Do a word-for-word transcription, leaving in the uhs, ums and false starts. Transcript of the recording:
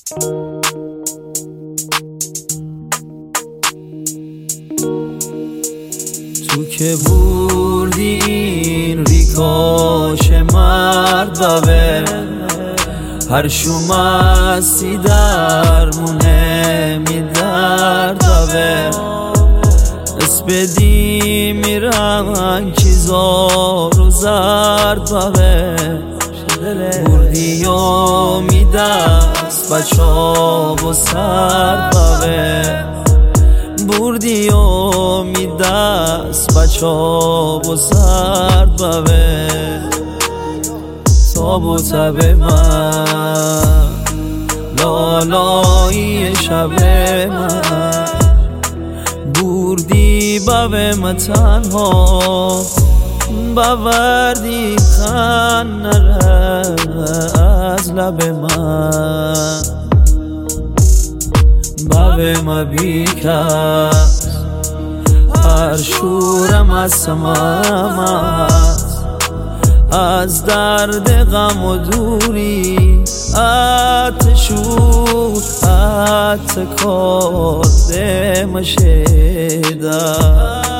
تو که بردی این ریکاش مرد بوه، هر شومستی درمونه می درد بوه، اس بدی میرن چیزا رو زرد بوه، بردی و می دست بچا و سرد بوه، بردی و می دست بچا و سرد بوه، تاب و تب من لالایی شب من، بردی بوه من تنها بوردی خن نره از لب من، بوه ما بیکس هر شورم از سمام از درد غم و دوری، اتشور اتکار دمشیده